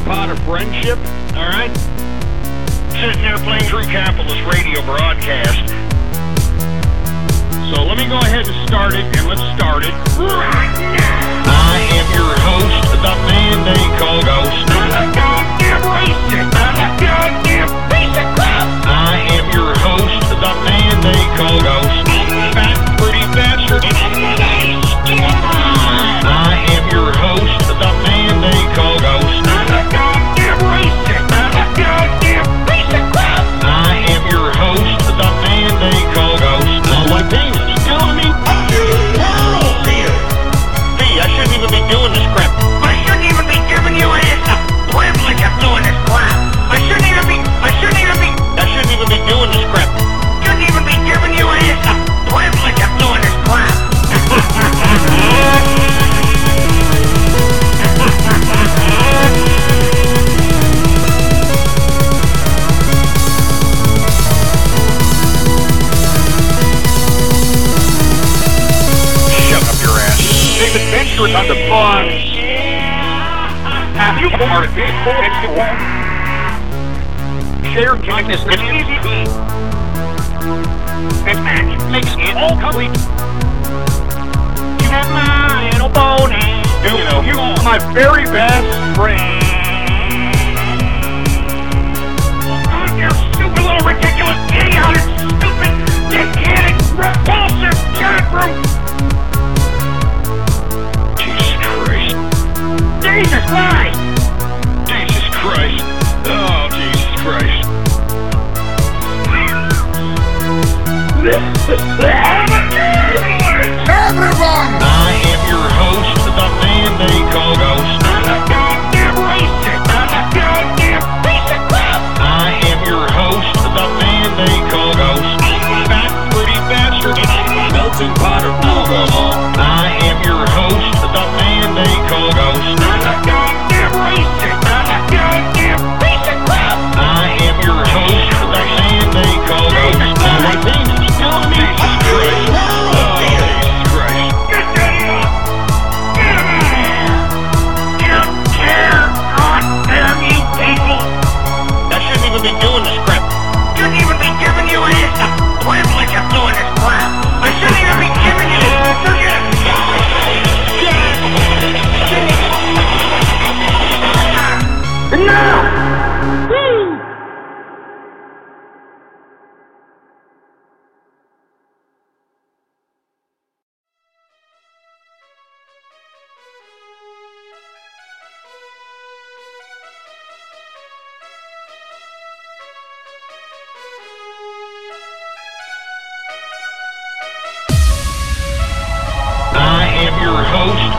pot of friendship, all right? Sitting there playing True Capitalist radio broadcast. So let me go ahead and start it, and let's start it right now. I am your host, the man they call Ghost. I'm a goddamn racist. I'm a goddamn piece of crap. I am your host, the man they call Ghost. Fat, pretty bastard. I am your host, the man they call Ghost. I'm a goddamn racist. I'm a goddamn piece of crap. I am your host, the man they call Ghost. Like penis. You telling me? I shouldn't even be doing this crap. I shouldn't even be giving you a privilege of doing this crap. I shouldn't even be doing this crap. Shouldn't even be giving you a privilege of doing this crap. Adventures on the farm. Have you heard people into share kindness and easy? This match makes it all complete. You have my little pony. You are my very best friend. Oh, you stupid little ridiculous idiotic, stupid, dick-headed, repulsive cat. Jesus Christ! Jesus Christ! Oh, Jesus Christ! Everyone! I am your host, the man they call Ghost. I'm a goddamn racist! I'm a goddamn piece of crap! I am your host, the man they call Ghost. Fat, pretty bastard! Melting pot of alcohol. I am your host, the man they call Ghost. I'm a goddamn racist. I'm a goddamn piece of crap. I am your host, the man they call Ghost. Like penis. You telling me? Jesus Christ. Oh, Jesus Christ. Get that up. Get him out of here. You don't care. God damn you people. I shouldn't even be doing this crap. Shouldn't even be giving you a privilege of doing this crap. I shouldn't even be giving you No! Woo! I am your host,